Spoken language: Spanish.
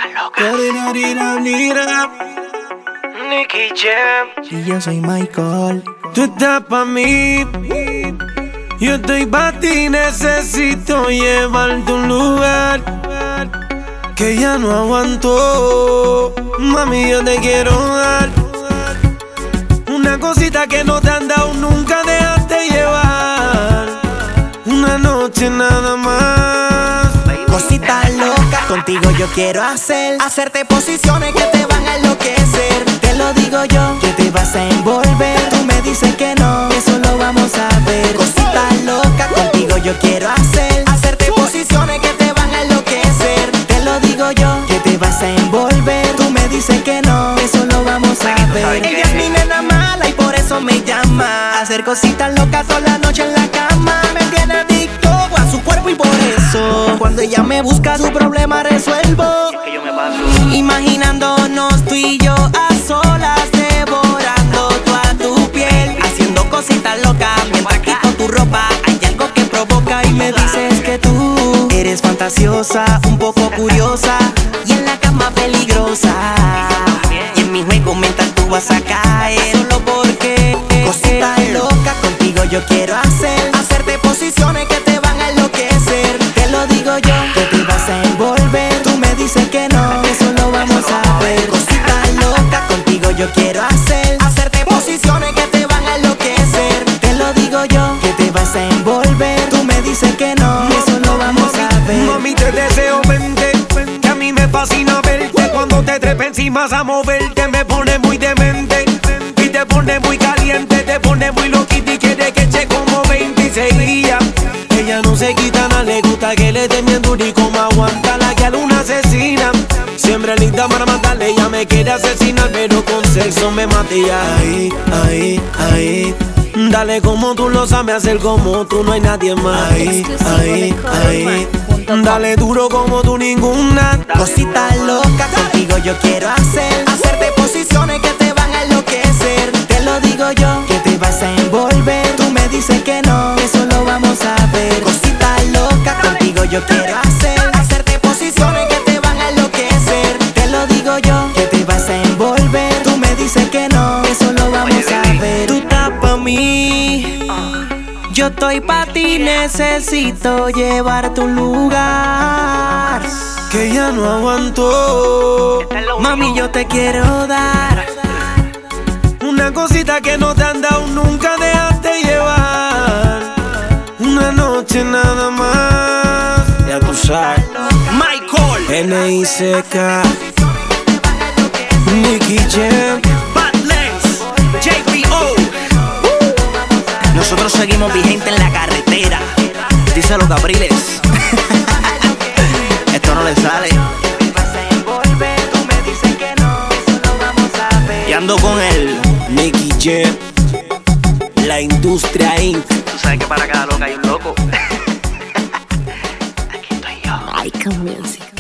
Nicky Jam. Y yo soy Michael. Tú estás pa' mí, yo estoy pa' ti. Necesito llevarte a un lugar que ya no aguanto. Mami, yo te quiero dar una cosita que no te han dado nunca. Déjate llevar una noche nada más. Cosita loca, contigo yo quiero hacerte posiciones que te van a enloquecer. Te lo digo yo, que te vas a envolver. Tú me dices que no, eso lo vamos a ver. Cosita loca, contigo yo quiero hacerte posiciones que te van a enloquecer. Te lo digo yo, que te vas a envolver. Tú me dices que no, eso lo vamos a ver. Ella es mi nena mala y por eso me llama. Hacer cositas locas toda la noche en la cama. Me tiene adicto a su cuerpo y por eso cuando ella me busca su problema resuelvo. Imaginándonos tú y yo a solas, devorando toda tu piel, haciendo cositas locas mientras quito tu ropa. Hay algo que provoca y me dices que tú eres fantasiosa, un poco curiosa y en la cama peligrosa. Y en mi juego mental tú vas a caer solo porque cosita loca, contigo yo quiero hacerte posiciones que te van a enloquecer. Te lo digo yo, que te vas a envolver. Tú me dices que no, eso lo vamos a ver. Cosita loca, contigo yo quiero hacerte posiciones que te van a enloquecer. Te lo digo yo, que te vas a envolver. Tú me dices que no, eso lo vamos a ver. Mami, te deseo verte, que a mí me fascina verte. Cuando te trepe encima a moverte, me pone muy demente y te pone muy caliente, te pone muy loquita y quiere que eche como 26 días. Ella no se quita nada, le gusta que le den bien duro y como aguanta la que a luna asesina. Siempre linda para matarle, ella me quiere asesinar, pero con sexo me matía. Ahí, ahí, ahí. Dale como tú lo sabes hacer, como tú no hay nadie más. Ahí, ahí, ahí. Dale duro como tú ninguna. Cosita loca, contigo yo quiero hacerte posiciones que te van a enloquecer. Te lo digo yo, que te vas a envolver. Tú me dices que no, eso lo vamos a ver. Cosita loca, contigo yo quiero hacerte posiciones que te van a enloquecer. Te lo digo yo, que te vas a envolver. Tú me dices que no, eso lo vamos a ver. Tú estás pa' mí, yo estoy pa' ti, necesito llevarte a un lugar que ya no aguanto. Mami, yo te quiero dar una cosita que no te han dado nunca. Déjate llevar una noche nada más. Ya tú sabes. Michael N.I.C.K. Nicky Jam, JPO. Nosotros seguimos vigentes en la carretera. Díselo, Capriles. Esto no le sale. Y ando con él, Nicky Jam, la industria Inc. Tú sabes que para cada loca hay un loco. Aquí estoy yo. Michael Music.